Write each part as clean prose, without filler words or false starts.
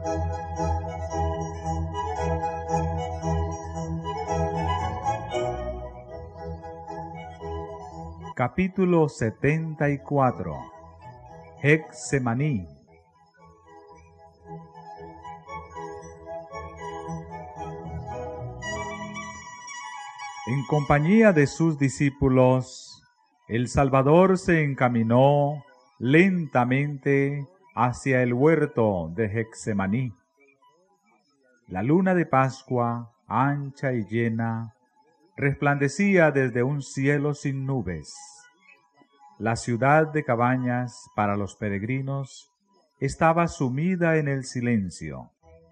Capítulo 74. Getsemaní. En compañía de sus discípulos, el Salvador se encaminó lentamente hacia el huerto de Getsemaní. La luna de Pascua, ancha y llena, resplandecía desde un cielo sin nubes. La ciudad de cabañas para los peregrinos estaba sumida en el silencio.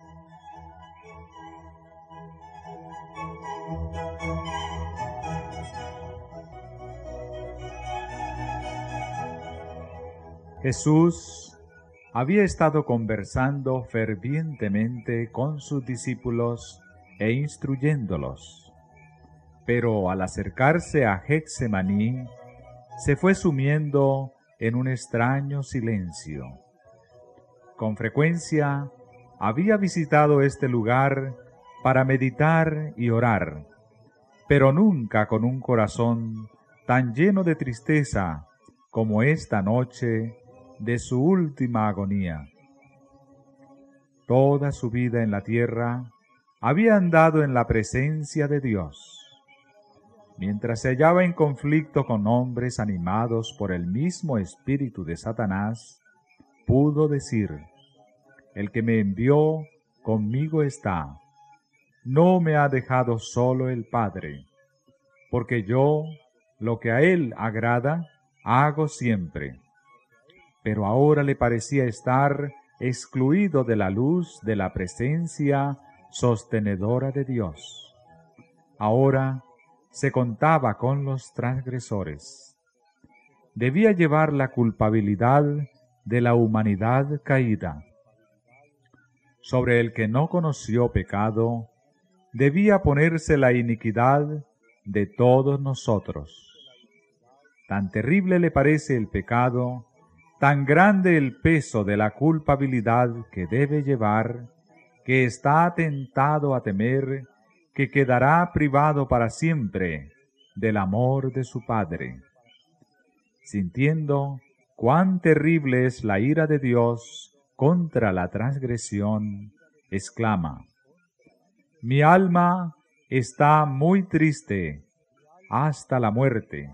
Jesús había estado conversando fervientemente con sus discípulos e instruyéndolos, pero al acercarse a Getsemaní, se fue sumiendo en un extraño silencio. Con frecuencia había visitado este lugar para meditar y orar, pero nunca con un corazón tan lleno de tristeza como esta noche de su última agonía. Toda su vida en la tierra había andado en la presencia de Dios. Mientras se hallaba en conflicto con hombres animados por el mismo espíritu de Satanás, pudo decir: el que me envió conmigo está. No me ha dejado solo el Padre, porque yo lo que a él agrada hago siempre. Pero ahora le parecía estar excluido de la luz de la presencia sostenedora de Dios. Ahora se contaba con los transgresores. Debía llevar la culpabilidad de la humanidad caída. Sobre el que no conoció pecado, debía ponerse la iniquidad de todos nosotros. Tan terrible le parece el pecado, tan grande el peso de la culpabilidad que debe llevar, que está tentado a temer que quedará privado para siempre del amor de su Padre. Sintiendo cuán terrible es la ira de Dios contra la transgresión, exclama: mi alma está muy triste hasta la muerte.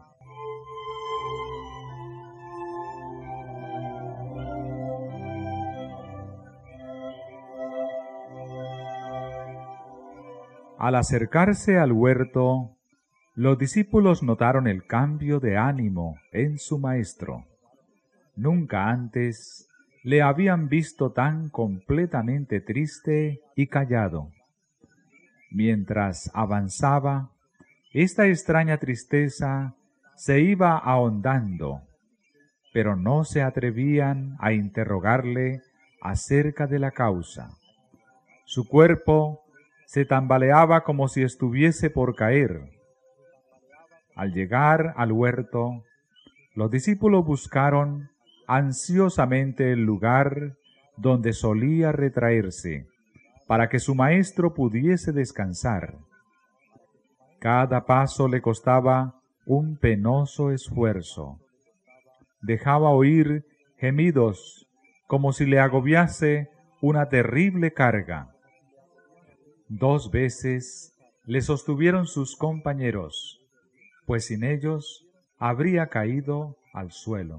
Al acercarse al huerto, los discípulos notaron el cambio de ánimo en su maestro. Nunca antes le habían visto tan completamente triste y callado. Mientras avanzaba, esta extraña tristeza se iba ahondando, pero no se atrevían a interrogarle acerca de la causa. Su cuerpo se tambaleaba como si estuviese por caer. Al llegar al huerto, los discípulos buscaron ansiosamente el lugar donde solía retraerse, para que su maestro pudiese descansar. Cada paso le costaba un penoso esfuerzo. Dejaba oír gemidos como si le agobiase una terrible carga. 2 veces le sostuvieron sus compañeros, pues sin ellos habría caído al suelo.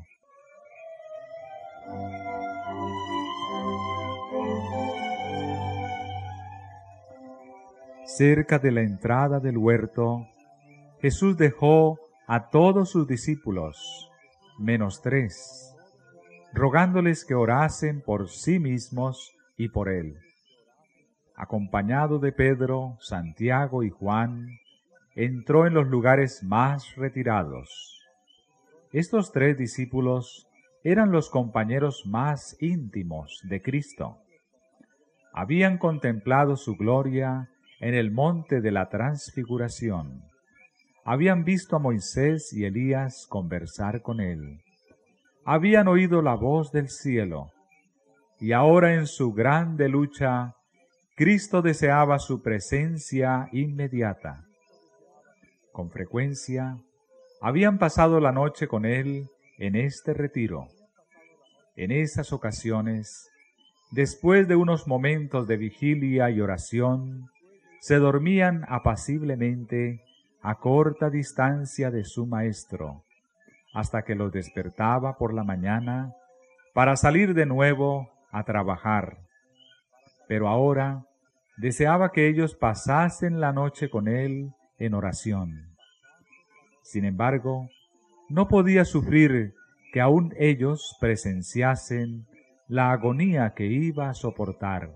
Cerca de la entrada del huerto, Jesús dejó a todos sus discípulos, menos 3, rogándoles que orasen por sí mismos y por él. Acompañado de Pedro, Santiago y Juan, entró en los lugares más retirados. Estos 3 discípulos eran los compañeros más íntimos de Cristo. Habían contemplado su gloria en el monte de la Transfiguración. Habían visto a Moisés y Elías conversar con él. Habían oído la voz del cielo. y ahora en su grande lucha, Cristo deseaba su presencia inmediata. Con frecuencia, habían pasado la noche con él en este retiro. En esas ocasiones, después de unos momentos de vigilia y oración, se dormían apaciblemente a corta distancia de su maestro, hasta que los despertaba por la mañana para salir de nuevo a trabajar. Pero ahora deseaba que ellos pasasen la noche con él en oración. Sin embargo, no podía sufrir que aún ellos presenciasen la agonía que iba a soportar.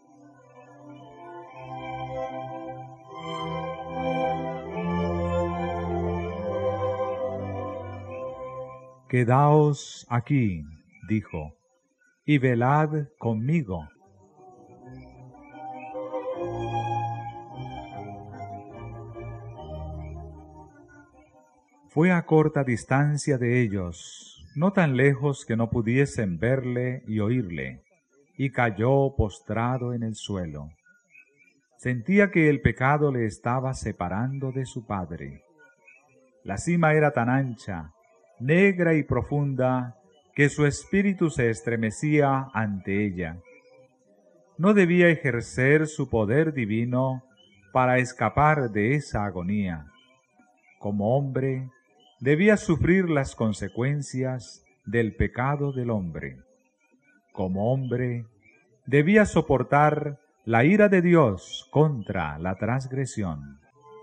«Quedaos aquí», dijo, «y velad conmigo». Fue a corta distancia de ellos, no tan lejos que no pudiesen verle y oírle, y cayó postrado en el suelo. Sentía que el pecado le estaba separando de su Padre. La cima era tan ancha, negra y profunda, que su espíritu se estremecía ante ella. No debía ejercer su poder divino para escapar de esa agonía. Como hombre, debía sufrir las consecuencias del pecado del hombre. Como hombre, debía soportar la ira de Dios contra la transgresión.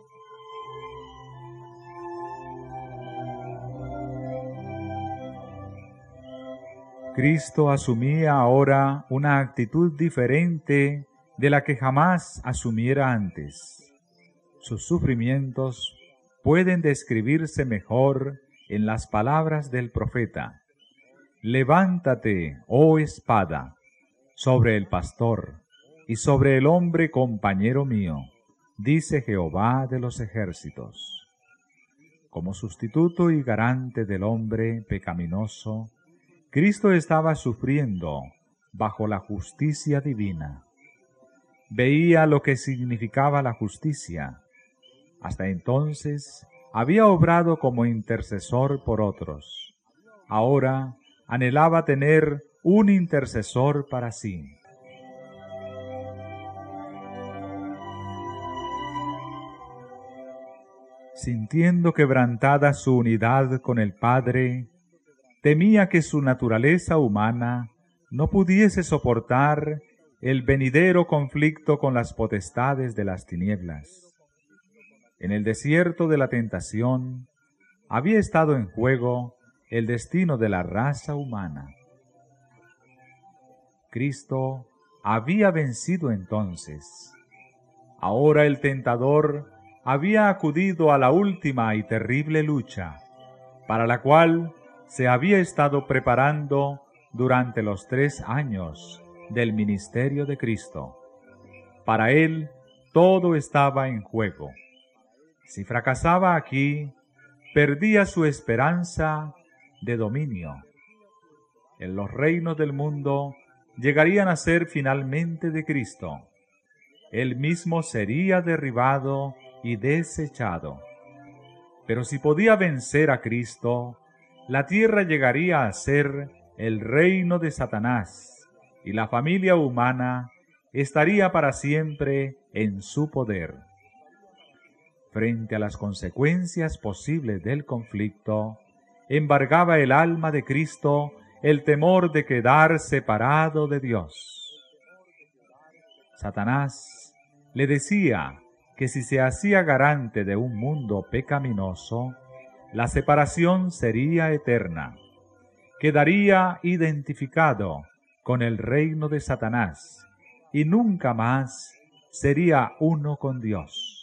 Cristo asumía ahora una actitud diferente de la que jamás asumiera antes. Sus sufrimientos pueden describirse mejor en las palabras del profeta: «Levántate, oh espada, sobre el pastor y sobre el hombre compañero mío, dice Jehová de los ejércitos». Como sustituto y garante del hombre pecaminoso, Cristo estaba sufriendo bajo la justicia divina. Veía lo que significaba la justicia. Hasta entonces había obrado como intercesor por otros. Ahora anhelaba tener un intercesor para sí. Sintiendo quebrantada su unidad con el Padre, temía que su naturaleza humana no pudiese soportar el venidero conflicto con las potestades de las tinieblas. En el desierto de la tentación había estado en juego el destino de la raza humana. Cristo había vencido entonces. Ahora el tentador había acudido a la última y terrible lucha, para la cual se había estado preparando durante los 3 años del ministerio de Cristo. Para él todo estaba en juego. Si fracasaba aquí, perdía su esperanza de dominio. En los reinos del mundo llegarían a ser finalmente de Cristo. Él mismo sería derribado y desechado. Pero si podía vencer a Cristo, la tierra llegaría a ser el reino de Satanás, y la familia humana estaría para siempre en su poder. Frente a las consecuencias posibles del conflicto, embargaba el alma de Cristo el temor de quedar separado de Dios. Satanás le decía que si se hacía garante de un mundo pecaminoso, la separación sería eterna. Quedaría identificado con el reino de Satanás y nunca más sería uno con Dios.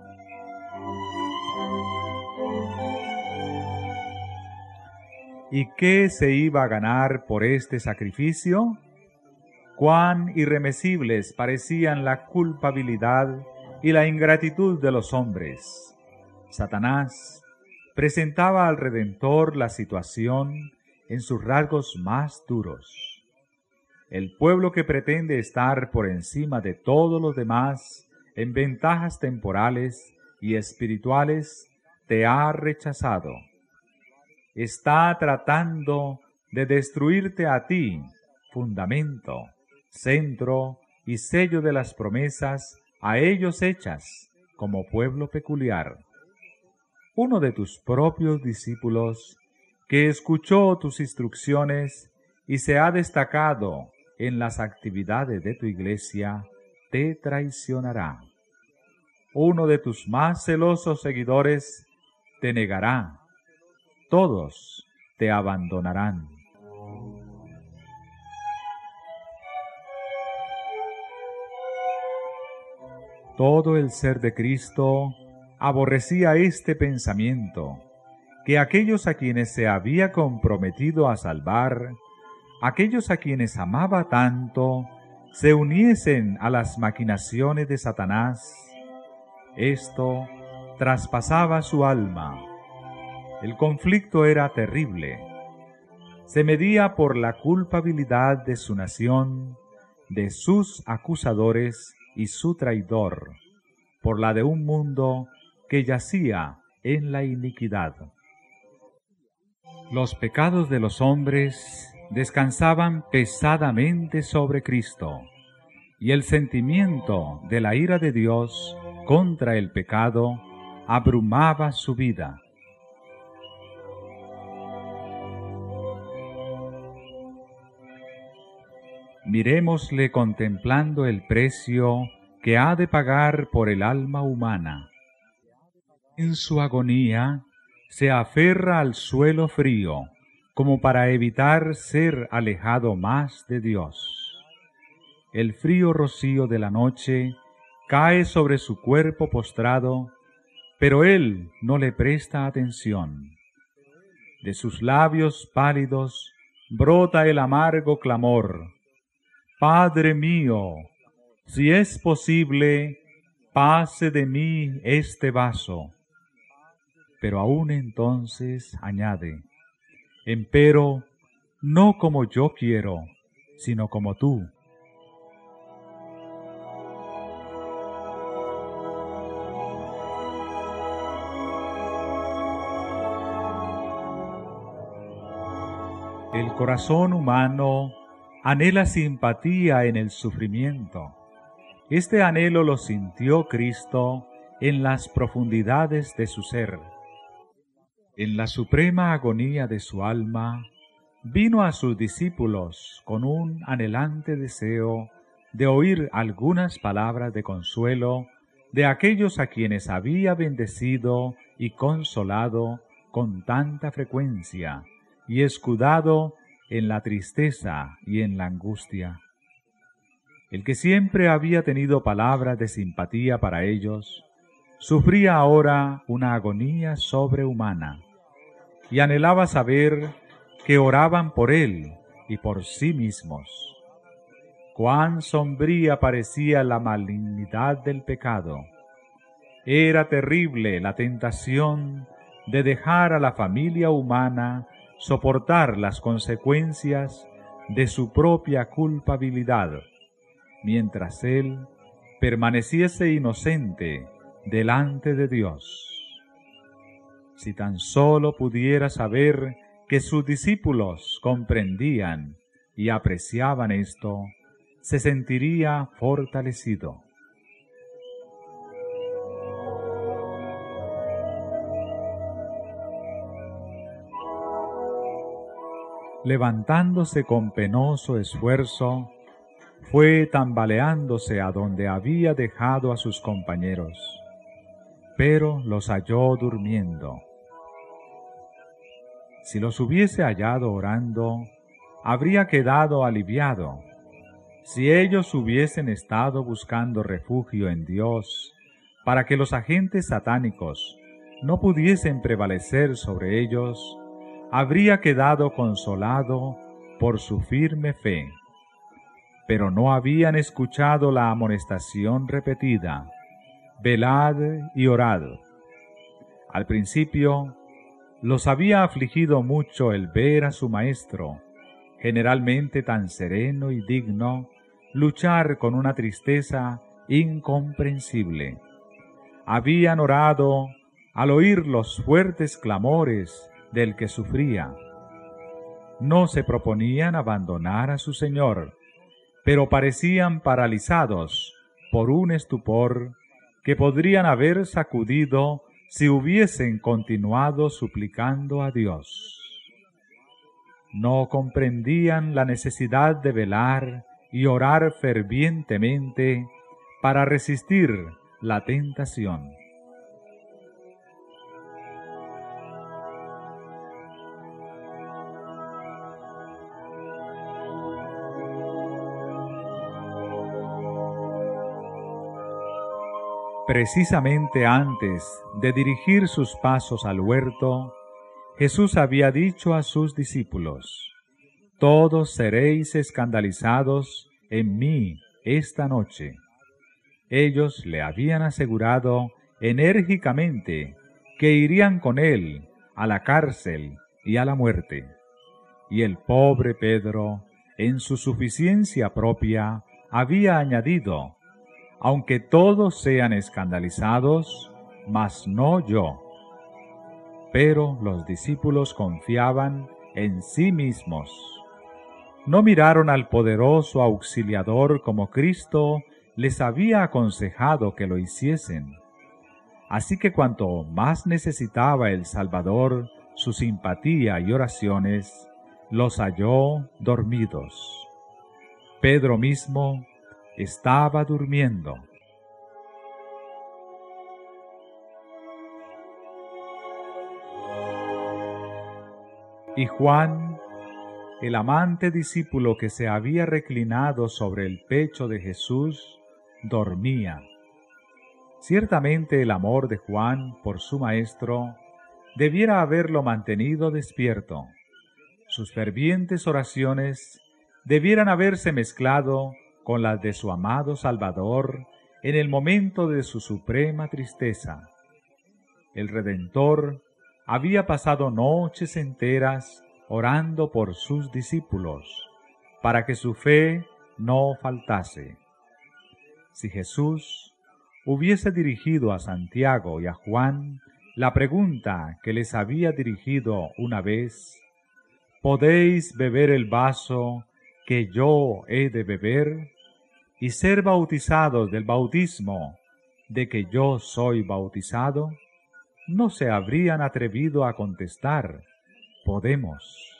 ¿Y qué se iba a ganar por este sacrificio? Cuán irremisibles parecían la culpabilidad y la ingratitud de los hombres. Satanás presentaba al Redentor la situación en sus rasgos más duros. El pueblo que pretende estar por encima de todos los demás en ventajas temporales y espirituales te ha rechazado. Está tratando de destruirte a ti, fundamento, centro y sello de las promesas a ellos hechas como pueblo peculiar. Uno de tus propios discípulos, que escuchó tus instrucciones y se ha destacado en las actividades de tu iglesia, te traicionará. Uno de tus más celosos seguidores te negará. Todos te abandonarán. Todo el ser de Cristo aborrecía este pensamiento, que aquellos a quienes se había comprometido a salvar, aquellos a quienes amaba tanto, se uniesen a las maquinaciones de Satanás. Esto traspasaba su alma. El conflicto era terrible. Se medía por la culpabilidad de su nación, de sus acusadores y su traidor, por la de un mundo que yacía en la iniquidad. Los pecados de los hombres descansaban pesadamente sobre Cristo, y el sentimiento de la ira de Dios contra el pecado abrumaba su vida. Mirémosle contemplando el precio que ha de pagar por el alma humana. En su agonía se aferra al suelo frío, como para evitar ser alejado más de Dios. El frío rocío de la noche cae sobre su cuerpo postrado, pero él no le presta atención. De sus labios pálidos brota el amargo clamor: Padre mío, si es posible, pase de mí este vaso. Pero aún entonces añade: empero, no como yo quiero, sino como tú. El corazón humano anhela simpatía en el sufrimiento. Este anhelo lo sintió Cristo en las profundidades de su ser. En la suprema agonía de su alma, vino a sus discípulos con un anhelante deseo de oír algunas palabras de consuelo de aquellos a quienes había bendecido y consolado con tanta frecuencia y escudado en la tristeza y en la angustia. El que siempre había tenido palabras de simpatía para ellos, sufría ahora una agonía sobrehumana, y anhelaba saber que oraban por él y por sí mismos. Cuán sombría parecía la malignidad del pecado. Era terrible la tentación de dejar a la familia humana soportar las consecuencias de su propia culpabilidad, mientras él permaneciese inocente delante de Dios. Si tan solo pudiera saber que sus discípulos comprendían y apreciaban esto, se sentiría fortalecido. Levantándose con penoso esfuerzo, fue tambaleándose a donde había dejado a sus compañeros, pero los halló durmiendo. Si los hubiese hallado orando, habría quedado aliviado. Si ellos hubiesen estado buscando refugio en Dios, para que los agentes satánicos no pudiesen prevalecer sobre ellos, habría quedado consolado por su firme fe. Pero no habían escuchado la amonestación repetida: velad y orad. Al principio los había afligido mucho el ver a su maestro, generalmente tan sereno y digno, luchar con una tristeza incomprensible. Habían orado al oír los fuertes clamores del que sufría. No se proponían abandonar a su Señor, pero parecían paralizados por un estupor que podrían haber sacudido si hubiesen continuado suplicando a Dios. No comprendían la necesidad de velar y orar fervientemente para resistir la tentación. Precisamente antes de dirigir sus pasos al huerto, Jesús había dicho a sus discípulos: «Todos seréis escandalizados en mí esta noche». Ellos le habían asegurado enérgicamente que irían con él a la cárcel y a la muerte. Y el pobre Pedro, en su suficiencia propia, había añadido: «Aunque todos sean escandalizados, mas no yo». Pero los discípulos confiaban en sí mismos. No miraron al poderoso auxiliador como Cristo les había aconsejado que lo hiciesen. Así que cuanto más necesitaba el Salvador su simpatía y oraciones, los halló dormidos. Pedro mismo estaba durmiendo. Y Juan, el amante discípulo que se había reclinado sobre el pecho de Jesús, dormía. Ciertamente el amor de Juan por su maestro debiera haberlo mantenido despierto. Sus fervientes oraciones debieran haberse mezclado con las de su amado Salvador en el momento de su suprema tristeza. El Redentor había pasado noches enteras orando por sus discípulos, para que su fe no faltase. Si Jesús hubiese dirigido a Santiago y a Juan la pregunta que les había dirigido una vez: ¿podéis beber el vaso que yo he de beber y ser bautizados del bautismo de que yo soy bautizado?, no se habrían atrevido a contestar: «Podemos».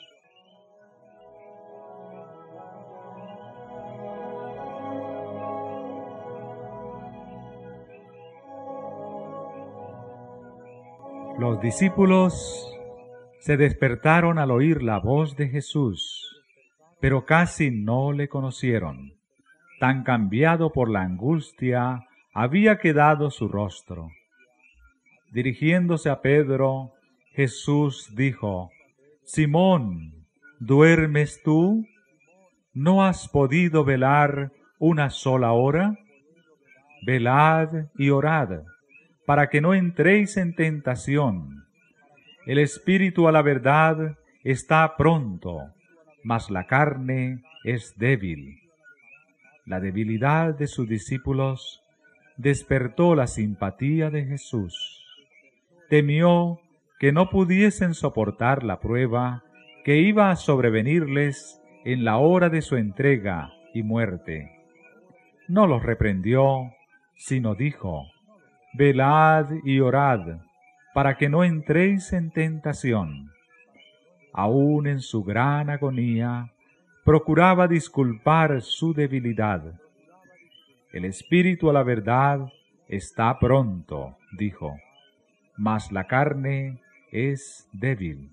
Los discípulos se despertaron al oír la voz de Jesús, pero casi no le conocieron. Tan cambiado por la angustia había quedado su rostro. Dirigiéndose a Pedro, Jesús dijo: «Simón, ¿duermes tú? ¿No has podido velar una sola hora? Velad y orad, para que no entréis en tentación. El espíritu a la verdad está pronto, mas la carne es débil». La debilidad de sus discípulos despertó la simpatía de Jesús. Temió que no pudiesen soportar la prueba que iba a sobrevenirles en la hora de su entrega y muerte. No los reprendió, sino dijo: «Velad y orad, para que no entréis en tentación». Aún en su gran agonía, procuraba disculpar su debilidad. «El espíritu a la verdad está pronto», dijo, «mas la carne es débil».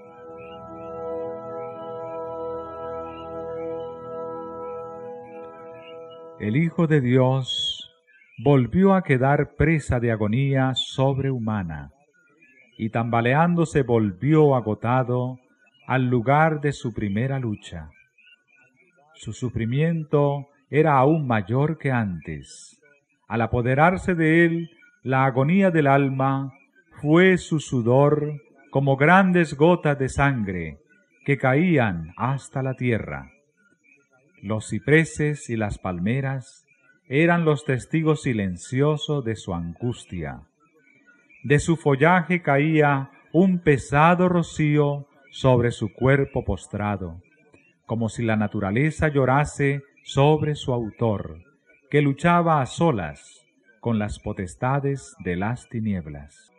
El Hijo de Dios volvió a quedar presa de agonía sobrehumana, y tambaleándose volvió agotado al lugar de su primera lucha. Su sufrimiento era aún mayor que antes. Al apoderarse de él la agonía del alma, fue su sudor como grandes gotas de sangre que caían hasta la tierra. Los cipreses y las palmeras eran los testigos silenciosos de su angustia. De su follaje caía un pesado rocío sobre su cuerpo postrado, como si la naturaleza llorase sobre su autor, que luchaba a solas con las potestades de las tinieblas.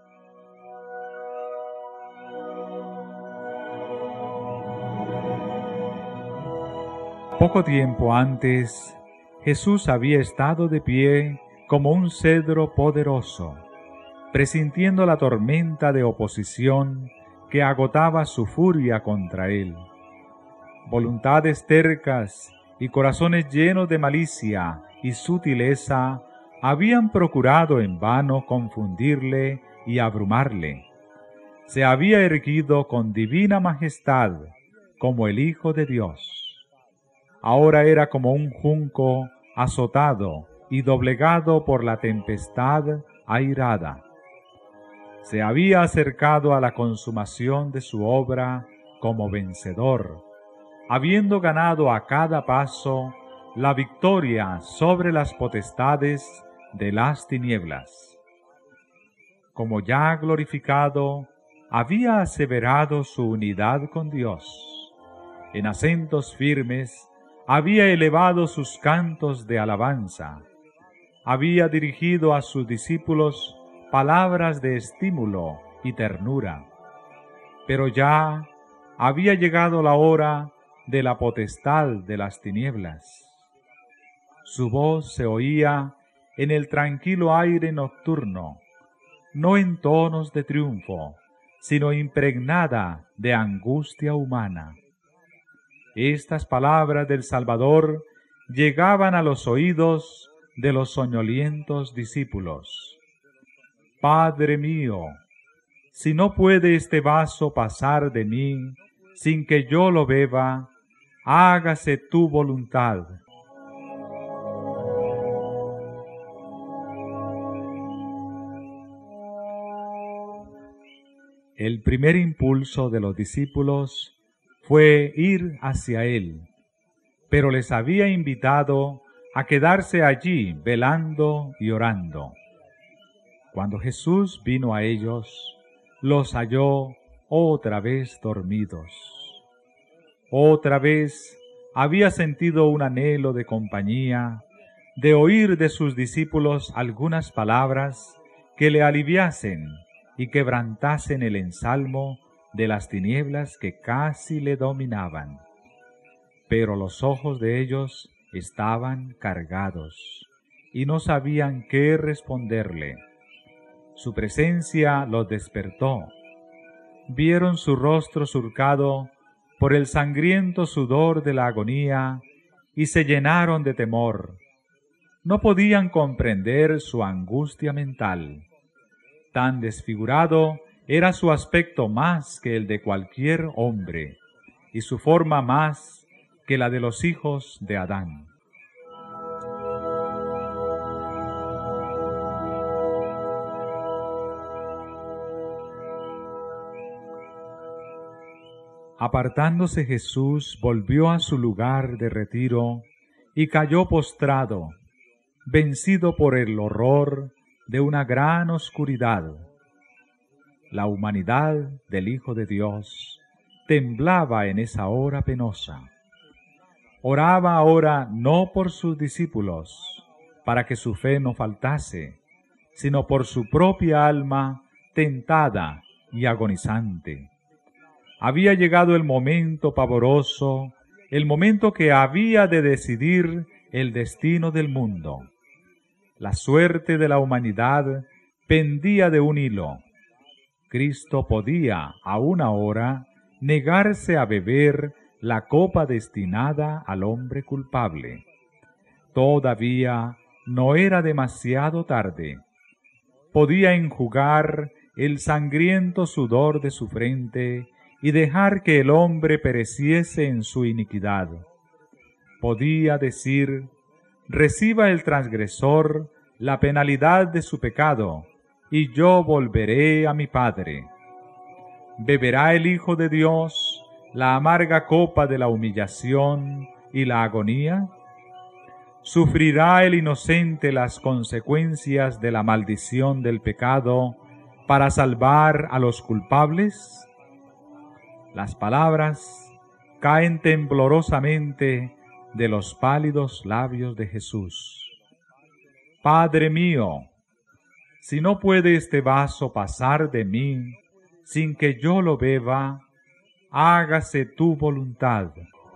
Poco tiempo antes, Jesús había estado de pie como un cedro poderoso, presintiendo la tormenta de oposición que agotaba su furia contra él. Voluntades tercas y corazones llenos de malicia y sutileza habían procurado en vano confundirle y abrumarle. Se había erguido con divina majestad como el Hijo de Dios. Ahora era como un junco azotado y doblegado por la tempestad airada. Se había acercado a la consumación de su obra como vencedor, habiendo ganado a cada paso la victoria sobre las potestades de las tinieblas. Como ya glorificado, había aseverado su unidad con Dios. En acentos firmes había elevado sus cantos de alabanza. Había dirigido a sus discípulos palabras de estímulo y ternura. Pero ya había llegado la hora de la potestad de las tinieblas. Su voz se oía en el tranquilo aire nocturno, no en tonos de triunfo, sino impregnada de angustia humana. Estas palabras del Salvador llegaban a los oídos de los soñolientos discípulos. Padre mío, si no puede este vaso pasar de mí sin que yo lo beba, hágase tu voluntad. El primer impulso de los discípulos fue ir hacia él, pero les había invitado a quedarse allí velando y orando. Cuando Jesús vino a ellos, los halló otra vez dormidos. Otra vez había sentido un anhelo de compañía, de oír de sus discípulos algunas palabras que le aliviasen y quebrantasen el ensalmo de las tinieblas que casi le dominaban. Pero los ojos de ellos estaban cargados y no sabían qué responderle. Su presencia los despertó. Vieron su rostro surcado por el sangriento sudor de la agonía y se llenaron de temor. No podían comprender su angustia mental. Tan desfigurado era su aspecto más que el de cualquier hombre, y su forma más que la de los hijos de Adán. Apartándose Jesús, volvió a su lugar de retiro y cayó postrado, vencido por el horror de una gran oscuridad. La humanidad del Hijo de Dios temblaba en esa hora penosa. Oraba ahora no por sus discípulos, para que su fe no faltase, sino por su propia alma tentada y agonizante. Había llegado el momento pavoroso, el momento que había de decidir el destino del mundo. La suerte de la humanidad pendía de un hilo. Cristo podía, a una hora, negarse a beber la copa destinada al hombre culpable. Todavía no era demasiado tarde. Podía enjugar el sangriento sudor de su frente y dejar que el hombre pereciese en su iniquidad. Podía decir: reciba el transgresor la penalidad de su pecado, y yo volveré a mi Padre. Beberá el Hijo de Dios la amarga copa de la humillación y la agonía? ¿Sufrirá el inocente las consecuencias de la maldición del pecado para salvar a los culpables? Las palabras caen temblorosamente de los pálidos labios de Jesús. Padre mío, si no puede este vaso pasar de mí sin que yo lo beba, hágase tu voluntad.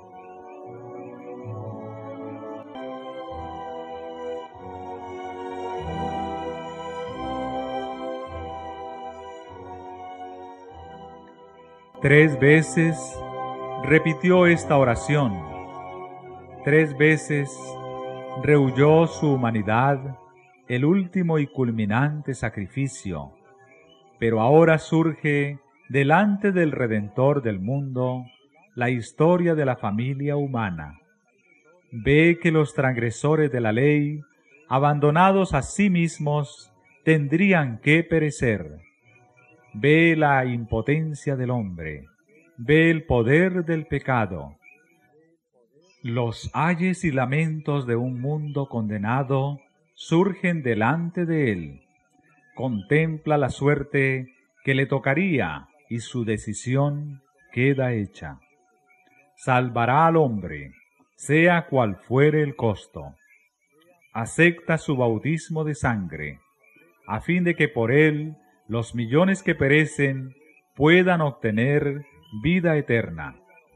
Tres veces repitió esta oración. Tres veces rehuyó su humanidad el último y culminante sacrificio, pero ahora surge delante del Redentor del mundo la historia de la familia humana. Ve que los transgresores de la ley, abandonados a sí mismos, tendrían que perecer. Ve la impotencia del hombre, ve el poder del pecado. Los ayes y lamentos de un mundo condenado surgen delante de él. Contempla la suerte que le tocaría y su decisión queda hecha. Salvará al hombre, sea cual fuere el costo. Acepta su bautismo de sangre, a fin de que por él los millones que perecen puedan obtener vida eterna.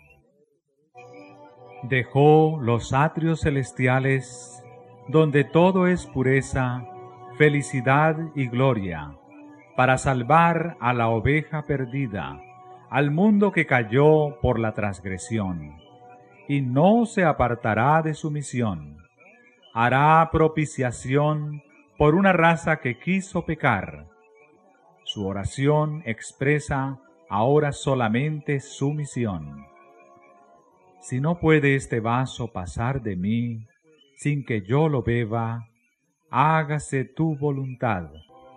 Dejó los atrios celestiales, donde todo es pureza, felicidad y gloria, para salvar a la oveja perdida, al mundo que cayó por la transgresión, y no se apartará de su misión. Hará propiciación por una raza que quiso pecar. Su oración expresa ahora solamente su misión. Si no puede este vaso pasar de mí sin que yo lo beba, hágase tu voluntad.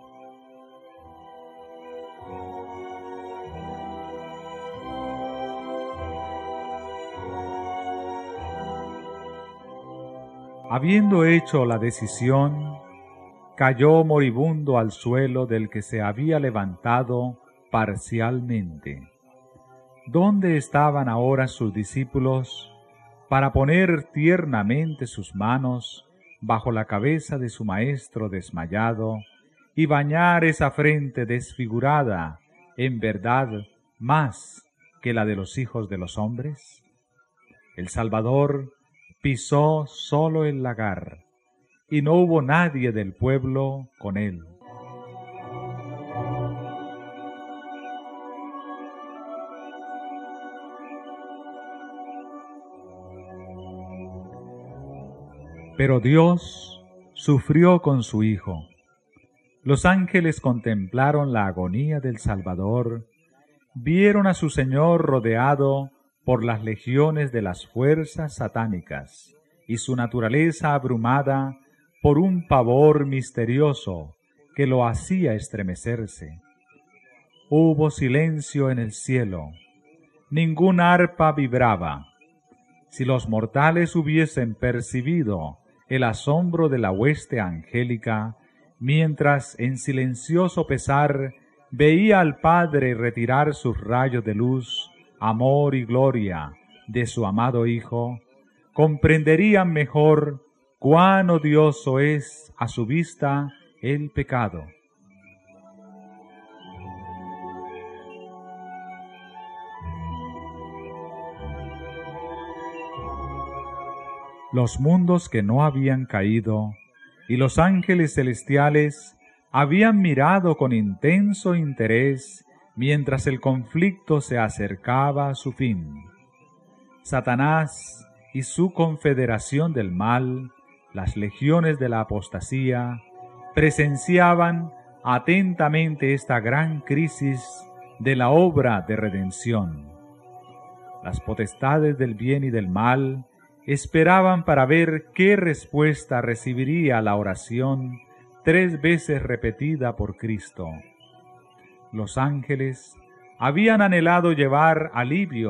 Habiendo hecho la decisión, cayó moribundo al suelo del que se había levantado parcialmente. ¿Dónde estaban ahora sus discípulos para poner tiernamente sus manos bajo la cabeza de su maestro desmayado y bañar esa frente desfigurada, en verdad, más que la de los hijos de los hombres? El Salvador pisó solo el lagar, y no hubo nadie del pueblo con él. Pero Dios sufrió con su Hijo. Los ángeles contemplaron la agonía del Salvador, vieron a su Señor rodeado por las legiones de las fuerzas satánicas y su naturaleza abrumada por un pavor misterioso que lo hacía estremecerse. Hubo silencio en el cielo, ningún arpa vibraba. Si los mortales hubiesen percibido el asombro de la hueste angélica, mientras en silencioso pesar veía al Padre retirar sus rayos de luz, amor y gloria de su amado Hijo, comprenderían mejor cuán odioso es a su vista el pecado. Los mundos que no habían caído y los ángeles celestiales habían mirado con intenso interés mientras el conflicto se acercaba a su fin. Satanás y su confederación del mal, las legiones de la apostasía, presenciaban atentamente esta gran crisis de la obra de redención. Las potestades del bien y del mal esperaban para ver qué respuesta recibiría la oración 3 veces repetida por Cristo. Los ángeles habían anhelado llevar alivio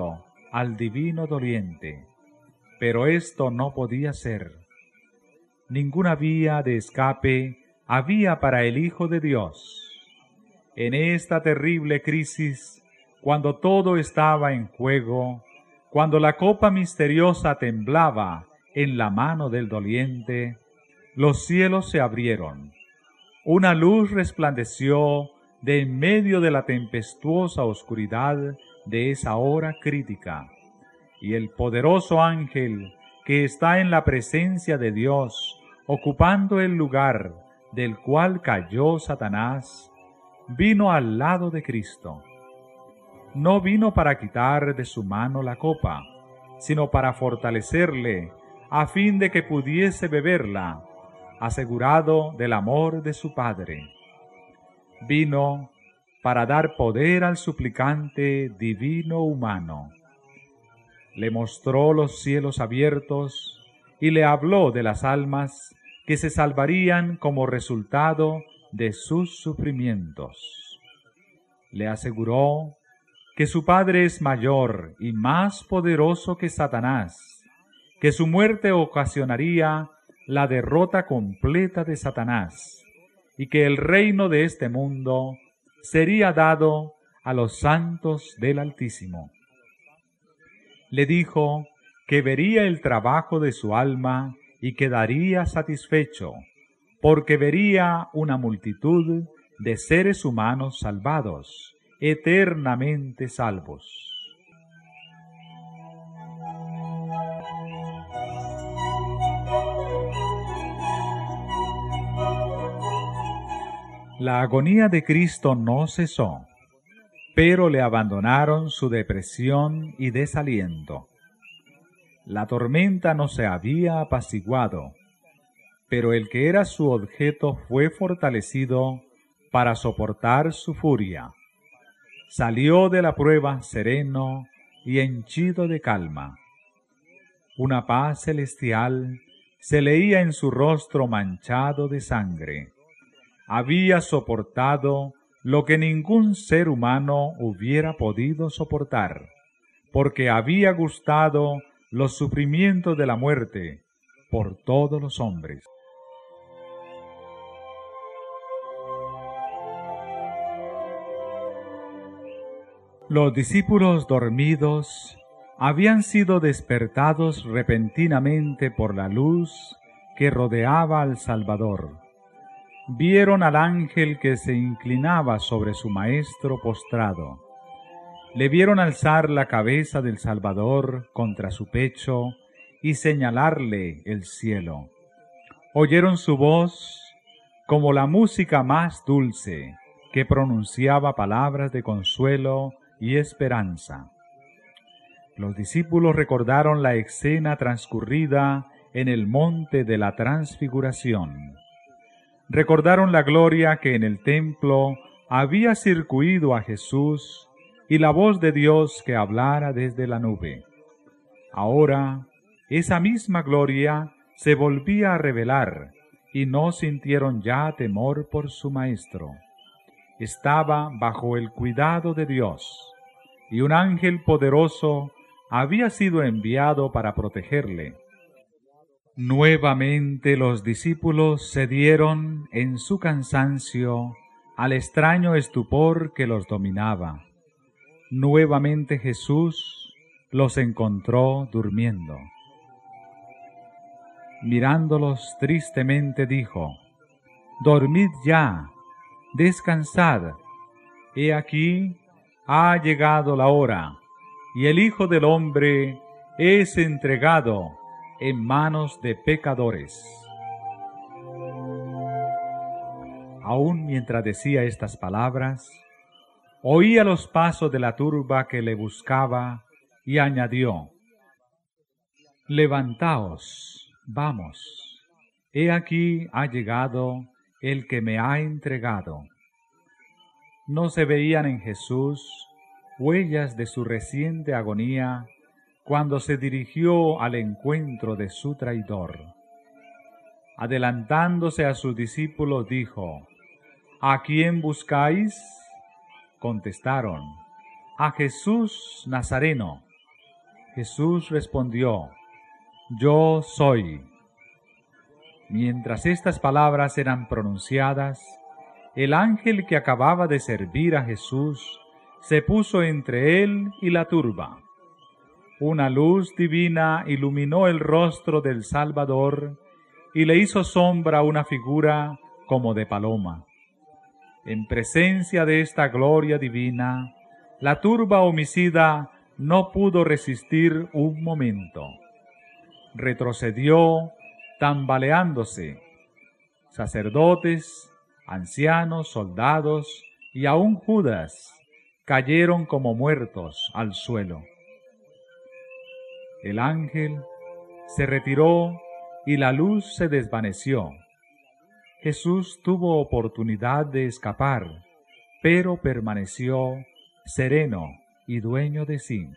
al divino doliente, pero esto no podía ser. Ninguna vía de escape había para el Hijo de Dios. En esta terrible crisis, cuando todo estaba en juego, cuando la copa misteriosa temblaba en la mano del doliente, los cielos se abrieron. Una luz resplandeció de en medio de la tempestuosa oscuridad de esa hora crítica, y el poderoso ángel que está en la presencia de Dios, ocupando el lugar del cual cayó Satanás, vino al lado de Cristo. No vino para quitar de su mano la copa, sino para fortalecerle, a fin de que pudiese beberla, asegurado del amor de su Padre. Vino para dar poder al suplicante divino humano. Le mostró los cielos abiertos y le habló de las almas que se salvarían como resultado de sus sufrimientos. Le aseguró que su Padre es mayor y más poderoso que Satanás, que su muerte ocasionaría la derrota completa de Satanás, y que el reino de este mundo sería dado a los santos del Altísimo. Le dijo que vería el trabajo de su alma y quedaría satisfecho, porque vería una multitud de seres humanos salvados, eternamente salvos. La agonía de Cristo no cesó, pero le abandonaron su depresión y desaliento. La tormenta no se había apaciguado, pero el que era su objeto fue fortalecido para soportar su furia. Salió de la prueba sereno y henchido de calma. Una paz celestial se leía en su rostro manchado de sangre. Había soportado lo que ningún ser humano hubiera podido soportar, porque había gustado los sufrimientos de la muerte por todos los hombres. Los discípulos dormidos habían sido despertados repentinamente por la luz que rodeaba al Salvador. Vieron al ángel que se inclinaba sobre su maestro postrado. Le vieron alzar la cabeza del Salvador contra su pecho y señalarle el cielo. Oyeron su voz como la música más dulce que pronunciaba palabras de consuelo y esperanza. Los discípulos recordaron la escena transcurrida en el monte de la Transfiguración. Recordaron la gloria que en el templo había circuido a Jesús y la voz de Dios que hablara desde la nube. Ahora, esa misma gloria se volvía a revelar y no sintieron ya temor por su Maestro. Estaba bajo el cuidado de Dios, y un ángel poderoso había sido enviado para protegerle. Nuevamente los discípulos cedieron en su cansancio al extraño estupor que los dominaba. Nuevamente Jesús los encontró durmiendo. Mirándolos tristemente dijo: «Dormid ya, descansad. He aquí, ha llegado la hora, y el Hijo del Hombre es entregado en manos de pecadores». Aún mientras decía estas palabras, oía los pasos de la turba que le buscaba y añadió: «Levantaos, vamos, he aquí ha llegado el que me ha entregado». No se veían en Jesús huellas de su reciente agonía cuando se dirigió al encuentro de su traidor. Adelantándose a sus discípulos dijo: «¿A quién buscáis?». Contestaron: «A Jesús Nazareno». Jesús respondió: Yo soy. Mientras estas palabras eran pronunciadas, el ángel que acababa de servir a Jesús se puso entre él y la turba. Una luz divina iluminó el rostro del Salvador y le hizo sombra una figura como de paloma. En presencia de esta gloria divina, la turba homicida no pudo resistir un momento. Retrocedió tambaleándose. Sacerdotes, ancianos, soldados y aun Judas cayeron como muertos al suelo. El ángel se retiró y la luz se desvaneció. Jesús tuvo oportunidad de escapar, pero permaneció sereno y dueño de sí.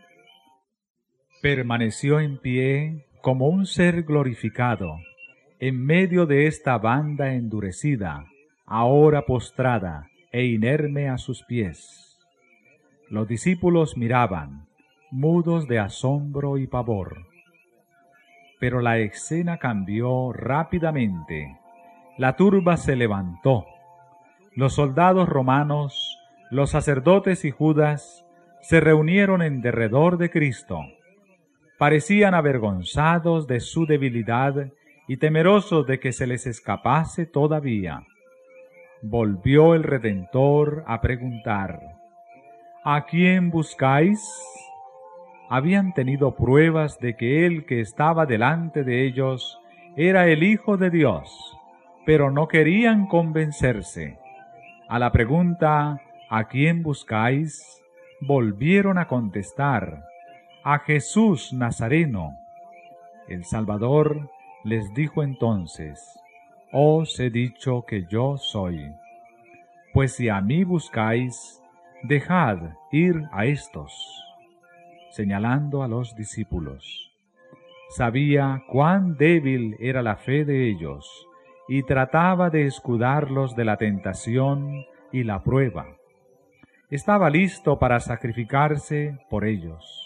Permaneció en pie como un ser glorificado, en medio de esta banda endurecida, ahora postrada e inerme a sus pies. Los discípulos miraban, mudos de asombro y pavor. Pero la escena cambió rápidamente. La turba se levantó. Los soldados romanos, los sacerdotes y Judas se reunieron en derredor de Cristo. Parecían avergonzados de su debilidad y temerosos de que se les escapase todavía. Volvió el Redentor a preguntar: ¿A quién buscáis? Habían tenido pruebas de que el que estaba delante de ellos era el Hijo de Dios, pero no querían convencerse. A la pregunta ¿a quién buscáis?, volvieron a contestar: a Jesús Nazareno. El Salvador les dijo entonces: os he dicho que yo soy. Pues si a mí buscáis, dejad ir a estos. Señalando a los discípulos. Sabía cuán débil era la fe de ellos y trataba de escudarlos de la tentación y la prueba. Estaba listo para sacrificarse por ellos.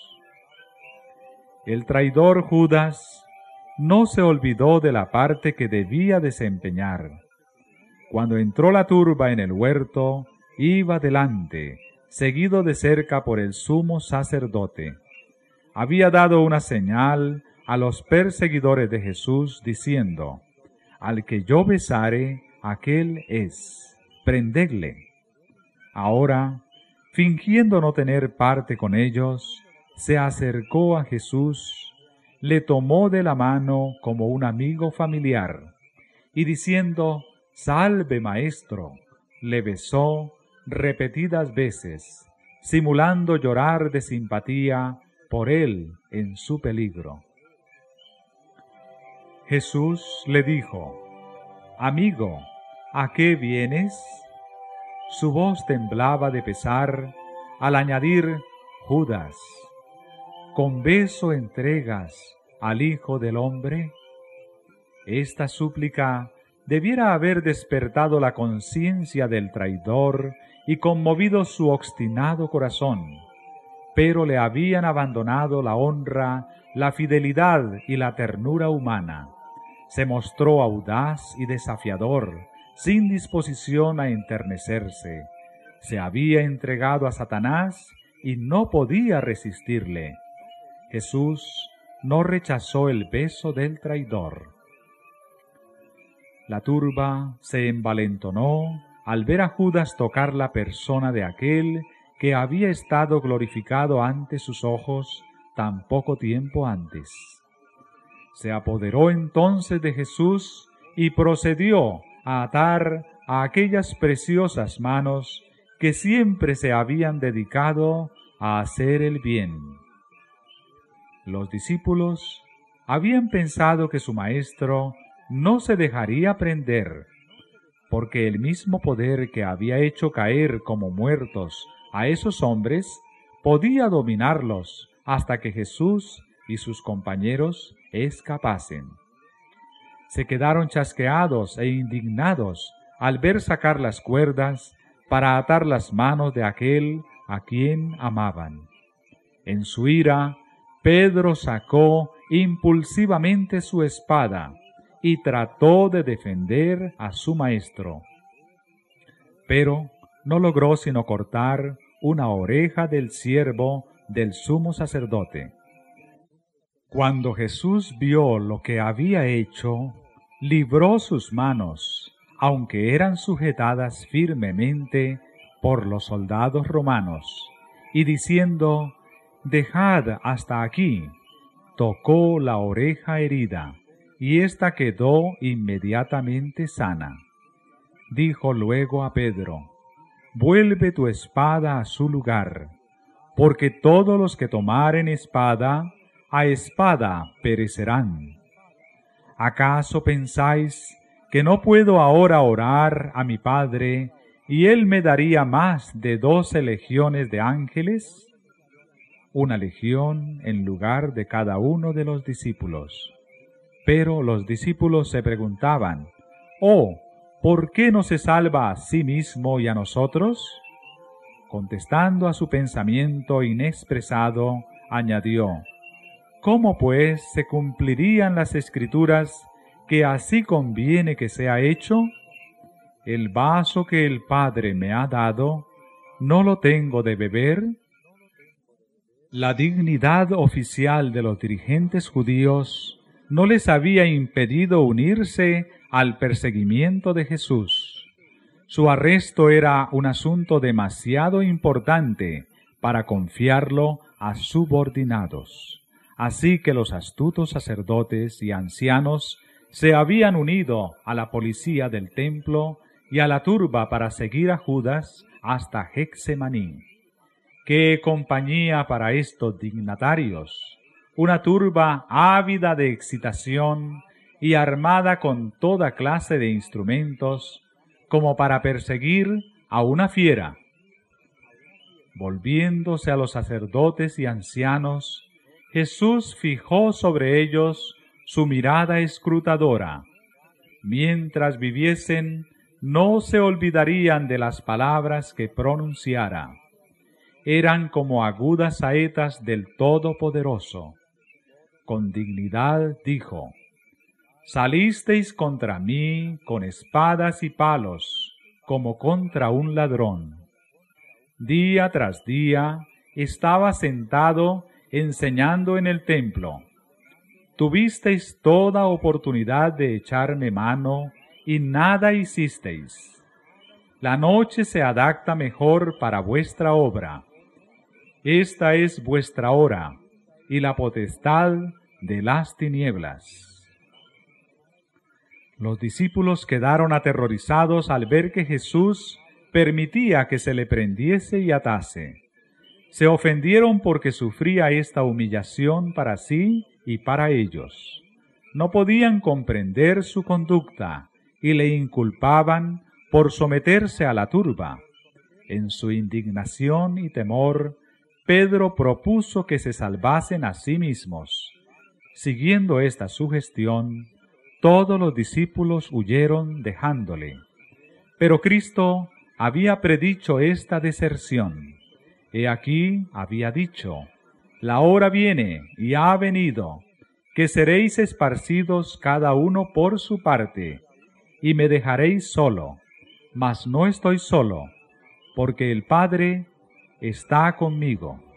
El traidor Judas no se olvidó de la parte que debía desempeñar. Cuando entró la turba en el huerto, iba delante, seguido de cerca por el sumo sacerdote. Había dado una señal a los perseguidores de Jesús, diciendo: al que yo besare, aquel es, prendedle. Ahora, fingiendo no tener parte con ellos, se acercó a Jesús, le tomó de la mano como un amigo familiar, y diciendo: salve, maestro, le besó repetidas veces, simulando llorar de simpatía por él en su peligro. Jesús le dijo: amigo, ¿a qué vienes? Su voz temblaba de pesar al añadir: Judas, ¿con beso entregas al Hijo del Hombre? Esta súplica debiera haber despertado la conciencia del traidor y conmovido su obstinado corazón, pero le habían abandonado la honra, la fidelidad y la ternura humana. Se mostró audaz y desafiador, sin disposición a enternecerse. Se había entregado a Satanás y no podía resistirle. Jesús no rechazó el beso del traidor. La turba se envalentonó al ver a Judas tocar la persona de aquel que había estado glorificado ante sus ojos tan poco tiempo antes. Se apoderó entonces de Jesús y procedió a atar a aquellas preciosas manos que siempre se habían dedicado a hacer el bien. Los discípulos habían pensado que su maestro no se dejaría prender, porque el mismo poder que había hecho caer como muertos a esos hombres podía dominarlos hasta que Jesús y sus compañeros escapasen. Se quedaron chasqueados e indignados al ver sacar las cuerdas para atar las manos de aquel a quien amaban. En su ira, Pedro sacó impulsivamente su espada y trató de defender a su maestro. Pero no logró sino cortar una oreja del siervo del sumo sacerdote. Cuando Jesús vio lo que había hecho, libró sus manos, aunque eran sujetadas firmemente por los soldados romanos, y diciendo: «Dejad hasta aquí», tocó la oreja herida, y ésta quedó inmediatamente sana. Dijo luego a Pedro: «Vuelve tu espada a su lugar, porque todos los que tomaren espada, a espada perecerán. ¿Acaso pensáis que no puedo ahora orar a mi Padre, y Él me daría más de 12 legiones de ángeles?» Una legión en lugar de cada uno de los discípulos. Pero los discípulos se preguntaban: «Oh, ¿por qué no se salva a sí mismo y a nosotros?». Contestando a su pensamiento inexpresado, añadió: «¿Cómo pues se cumplirían las Escrituras que así conviene que sea hecho? El vaso que el Padre me ha dado, ¿no lo tengo de beber?». La dignidad oficial de los dirigentes judíos no les había impedido unirse al perseguimiento de Jesús. Su arresto era un asunto demasiado importante para confiarlo a subordinados. Así que los astutos sacerdotes y ancianos se habían unido a la policía del templo y a la turba para seguir a Judas hasta Getsemaní. ¡Qué compañía para estos dignatarios! Una turba ávida de excitación y armada con toda clase de instrumentos, como para perseguir a una fiera. Volviéndose a los sacerdotes y ancianos, Jesús fijó sobre ellos su mirada escrutadora. Mientras viviesen, no se olvidarían de las palabras que pronunciara. Eran como agudas saetas del Todopoderoso. Con dignidad dijo: «Salisteis contra mí con espadas y palos, como contra un ladrón». Día tras día estaba sentado enseñando en el templo. Tuvisteis toda oportunidad de echarme mano y nada hicisteis. La noche se adapta mejor para vuestra obra. Esta es vuestra hora y la potestad de las tinieblas. Los discípulos quedaron aterrorizados al ver que Jesús permitía que se le prendiese y atase. Se ofendieron porque sufría esta humillación para sí y para ellos. No podían comprender su conducta y le inculpaban por someterse a la turba. En su indignación y temor, Pedro propuso que se salvasen a sí mismos. Siguiendo esta sugestión, todos los discípulos huyeron dejándole. Pero Cristo había predicho esta deserción. He aquí, había dicho: «La hora viene y ha venido, que seréis esparcidos cada uno por su parte, y me dejaréis solo. Mas no estoy solo, porque el Padre está conmigo».